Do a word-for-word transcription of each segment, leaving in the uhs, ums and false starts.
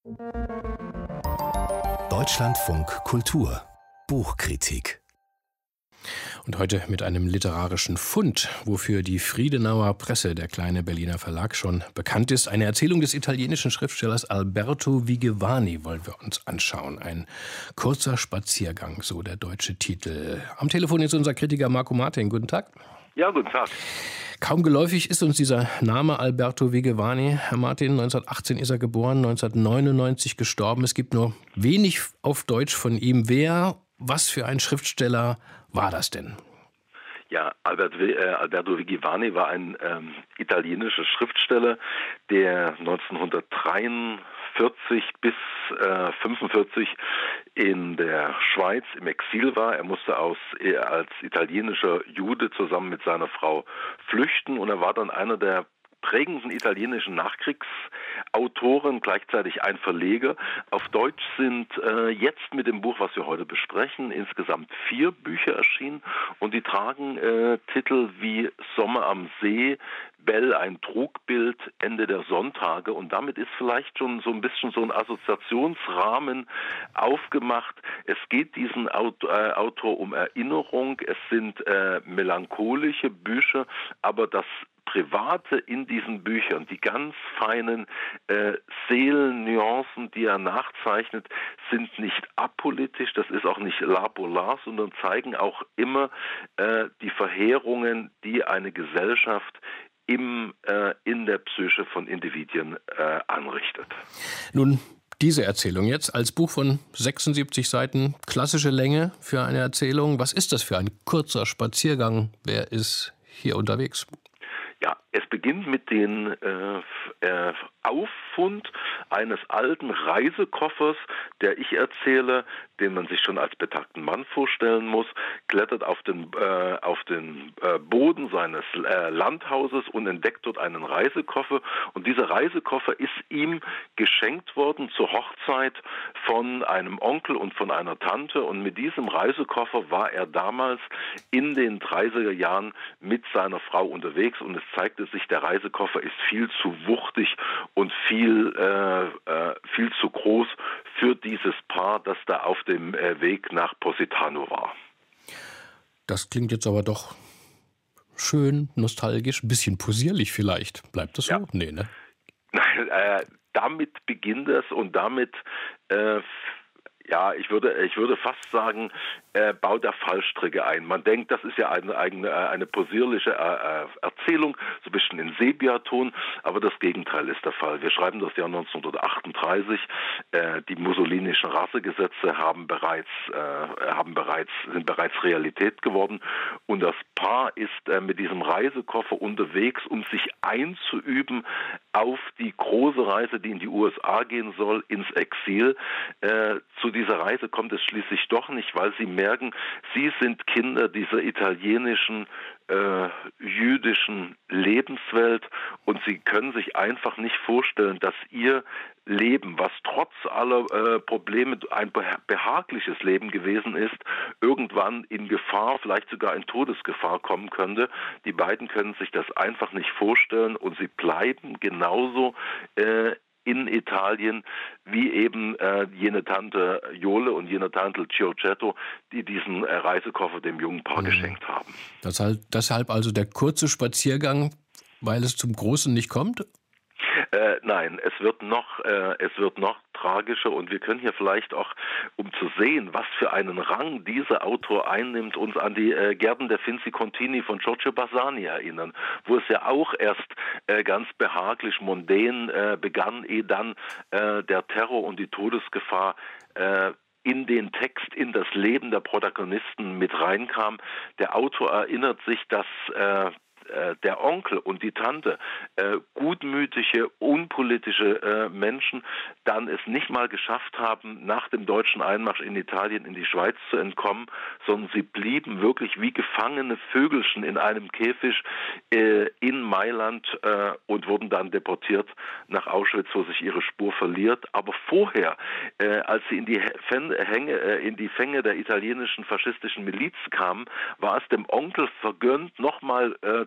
Deutschlandfunk Kultur Buchkritik. Und heute mit einem literarischen Fund, wofür die Friedenauer Presse, der kleine Berliner Verlag, schon bekannt ist. Eine Erzählung des italienischen Schriftstellers Alberto Vigevani wollen wir uns anschauen. Ein kurzer Spaziergang, so der deutsche Titel. Am Telefon ist unser Kritiker Marco Martin. Guten Tag. Ja, guten Tag. Kaum geläufig ist uns dieser Name Alberto Vigevani. Herr Martin, neunzehnhundertachtzehn ist er geboren, neunzehnhundertneunundneunzig gestorben. Es gibt nur wenig auf Deutsch von ihm. Wer, was für ein Schriftsteller war das denn? Ja, Albert, äh, Alberto Vigevani war ein ähm, italienischer Schriftsteller, der neunzehnhundertdreiundvierzig bis äh, fünfundvierzig in der Schweiz im Exil war. Er musste aus, äh, als italienischer Jude zusammen mit seiner Frau flüchten und er war dann einer der prägenden italienischen Nachkriegsautoren, gleichzeitig ein Verleger. Auf Deutsch sind äh, jetzt mit dem Buch, was wir heute besprechen, insgesamt vier Bücher erschienen und die tragen äh, Titel wie Sommer am See, Bell, ein Trugbild, Ende der Sonntage, und damit ist vielleicht schon so ein bisschen so ein Assoziationsrahmen aufgemacht. Es geht diesen Autor um Erinnerung, es sind äh, melancholische Bücher, aber das Private in diesen Büchern, die ganz feinen äh, Seelennuancen, die er nachzeichnet, sind nicht apolitisch, das ist auch nicht la polar, sondern zeigen auch immer äh, die Verheerungen, die eine Gesellschaft im, äh, in der Psyche von Individuen äh, anrichtet. Nun, diese Erzählung jetzt als Buch von sechsundsiebzig Seiten, klassische Länge für eine Erzählung. Was ist das für ein kurzer Spaziergang? Wer ist hier unterwegs? Ja, es beginnt mit dem äh, äh, Auffund eines alten Reisekoffers, der Ich-Erzähler, den man sich schon als betagten Mann vorstellen muss, klettert auf den, äh, auf den äh, Boden seines äh, Landhauses und entdeckt dort einen Reisekoffer. Und dieser Reisekoffer ist ihm geschenkt worden zur Hochzeit von einem Onkel und von einer Tante. Und mit diesem Reisekoffer war er damals in den dreißiger Jahren mit seiner Frau unterwegs. Und es zeigte sich, der Reisekoffer ist viel zu wuchtig und viel, äh, äh, viel zu groß für dieses Paar, das da auf dem äh, Weg nach Positano war. Das klingt jetzt aber doch schön, nostalgisch, ein bisschen posierlich vielleicht. Bleibt das so? Ja. Nee, ne? Nein, äh, damit beginnt es und damit äh, Ja, ich würde, ich würde fast sagen, äh, baut er Fallstricke ein. Man denkt, das ist ja eine eigene, eine posierliche äh, Erzählung, so ein bisschen in Sepiaton, aber das Gegenteil ist der Fall. Wir schreiben das Jahr neunzehnhundertachtunddreißig. Äh, die mussolinischen Rassegesetze haben bereits, äh, haben bereits, sind bereits Realität geworden und das Paar ist äh, mit diesem Reisekoffer unterwegs, um sich einzuüben auf die große Reise, die in die U S A gehen soll, ins Exil. Äh, zu dieser Reise kommt es schließlich doch nicht, weil sie merken, sie sind Kinder dieser italienischen, äh, jüdischen Lebenswelt und sie können sich einfach nicht vorstellen, dass ihr Leben, was trotz aller äh, Probleme ein behagliches Leben gewesen ist, irgendwann in Gefahr, vielleicht sogar in Todesgefahr kommen könnte. Die beiden können sich das einfach nicht vorstellen und sie bleiben genauso äh, in Italien, wie eben äh, jene Tante Jole und jene Tante Giorgetto, die diesen äh, Reisekoffer dem jungen Paar mhm. geschenkt haben. Deshalb, deshalb also der kurze Spaziergang, weil es zum Großen nicht kommt? Äh, nein, es wird noch, äh, es wird noch tragischer und wir können hier vielleicht auch, um zu sehen, was für einen Rang dieser Autor einnimmt, uns an die äh, Gärten der Finzi-Contini von Giorgio Bassani erinnern, wo es ja auch erst äh, ganz behaglich mondän äh, begann, ehe dann äh, der Terror und die Todesgefahr äh, in den Text, in das Leben der Protagonisten mit reinkam. Der Autor erinnert sich, dass äh, der Onkel und die Tante, äh, gutmütige, unpolitische äh, Menschen, dann es nicht mal geschafft haben, nach dem deutschen Einmarsch in Italien in die Schweiz zu entkommen, sondern sie blieben wirklich wie gefangene Vögelchen in einem Käfig äh, in Mailand äh, und wurden dann deportiert nach Auschwitz, wo sich ihre Spur verliert. Aber vorher, äh, als sie in die, Hänge, äh, in die Fänge der italienischen faschistischen Miliz kamen, war es dem Onkel vergönnt, nochmal äh,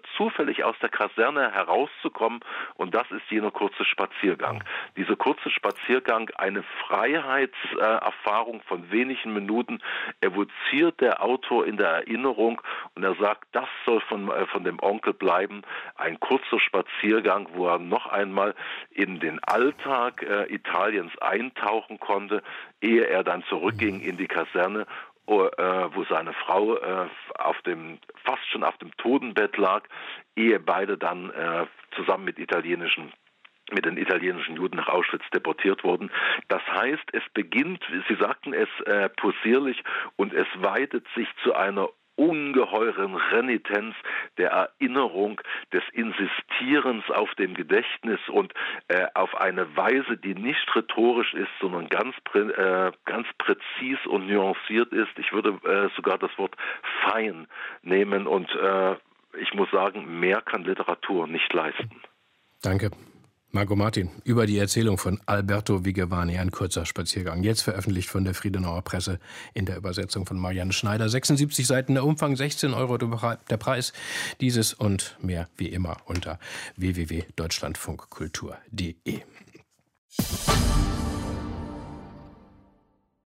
zufällig aus der Kaserne herauszukommen, und das ist jener kurze Spaziergang. Dieser kurze Spaziergang, eine Freiheitserfahrung von wenigen Minuten, evoziert der Autor in der Erinnerung, und er sagt, das soll von, äh, von dem Onkel bleiben, ein kurzer Spaziergang, wo er noch einmal in den Alltag äh, Italiens eintauchen konnte, ehe er dann zurückging in die Kaserne, wo seine Frau auf dem, fast schon auf dem Totenbett lag, ehe beide dann zusammen mit italienischen mit den italienischen Juden nach Auschwitz deportiert wurden. Das heißt, es beginnt, Sie sagten es äh, possierlich, und es weitet sich zu einer ungeheuren Renitenz der Erinnerung, des Insistierens auf dem Gedächtnis und äh, auf eine Weise, die nicht rhetorisch ist, sondern ganz, prä, äh, ganz präzis und nuanciert ist. Ich würde äh, sogar das Wort fein nehmen, und äh, ich muss sagen, mehr kann Literatur nicht leisten. Danke. Marco Martin, über die Erzählung von Alberto Vigevani, ein kurzer Spaziergang. Jetzt veröffentlicht von der Friedenauer Presse in der Übersetzung von Marianne Schneider. sechsundsiebzig Seiten, der Umfang, sechzehn Euro der Preis. Dieses und mehr wie immer unter w w w punkt deutschlandfunkkultur punkt de.